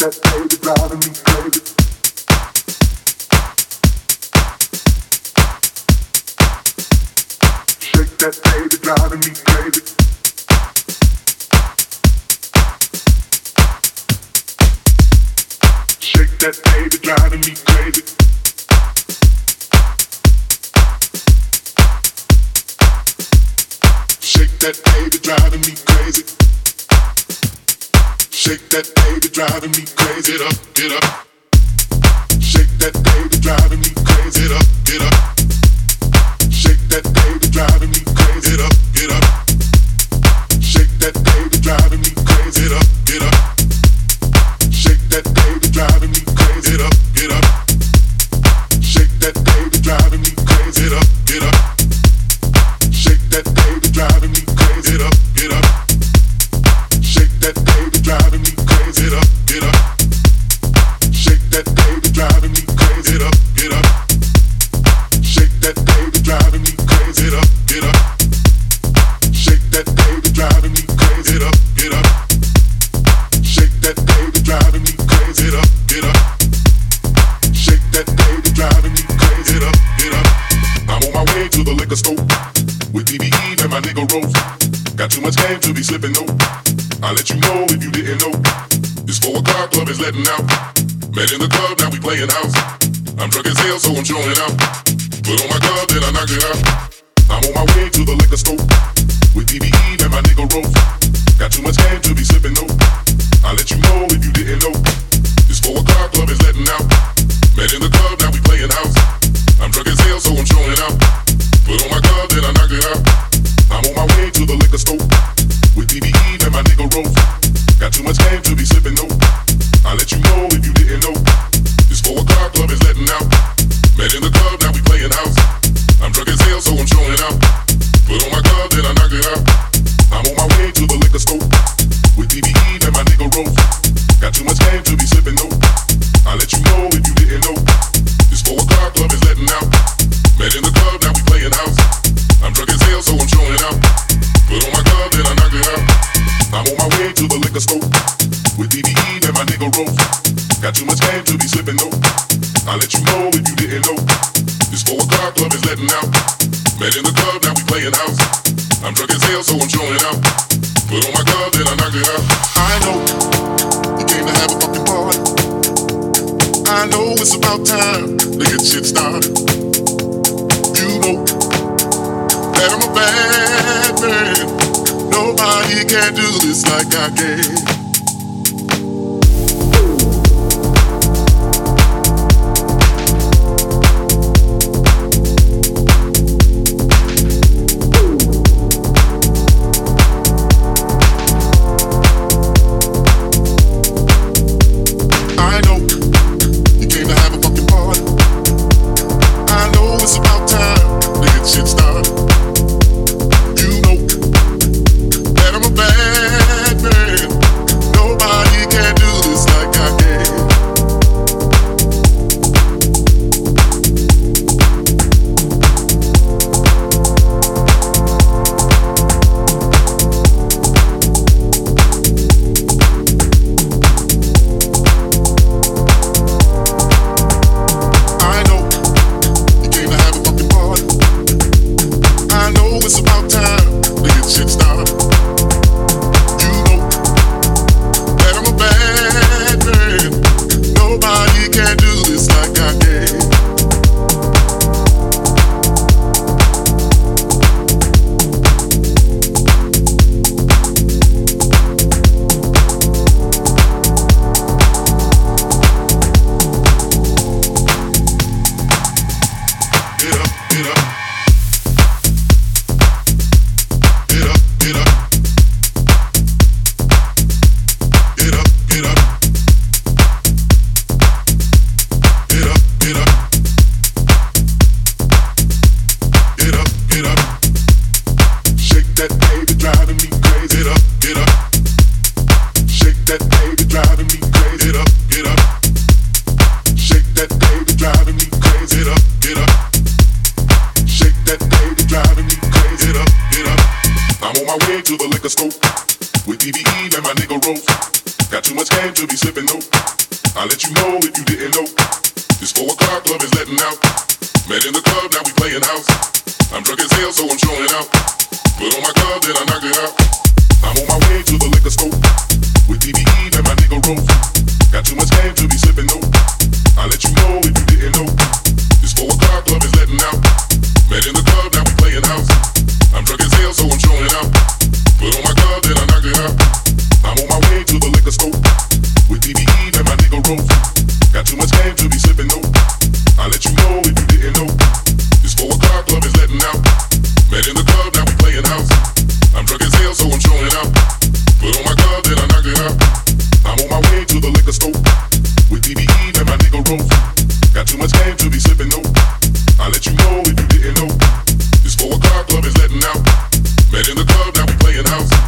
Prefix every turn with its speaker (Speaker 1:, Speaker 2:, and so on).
Speaker 1: my way to the liquor store with DBE and my nigga Rose. Got too much game to be sipping, no. I'll let you know if you didn't know. This 4 o'clock club is letting out. Met in the club, now we playing house. I'm drunk as hell, so I'm showing out. Put on my glove, then I knock it out. I'm on my way to the liquor store with DBE and my nigga Rose. Got too much game to be sipping, no. I'll let you know if you didn't know. This 4 o'clock club is letting out. Met in the club, now we playing house. I'm drunk as hell, so I'm showing out. Put on my glove, then I knock it out. I'm on my way to the liquor store with DBE and my nigga Rose. Got too much game to be sipping, no. I'll let you know if you didn't know. This 4 o'clock club is letting out. Met in the club, now we playing house. I'm drunk as hell, so I'm showing out. Put on my glove, then I knock it out. I'm on my way to the liquor store with DBE and my nigga Rose. Got too much game to be sipping, no. I'll let you know if you didn't know. This 4 o'clock club is letting out. Met in the club, now we playing house.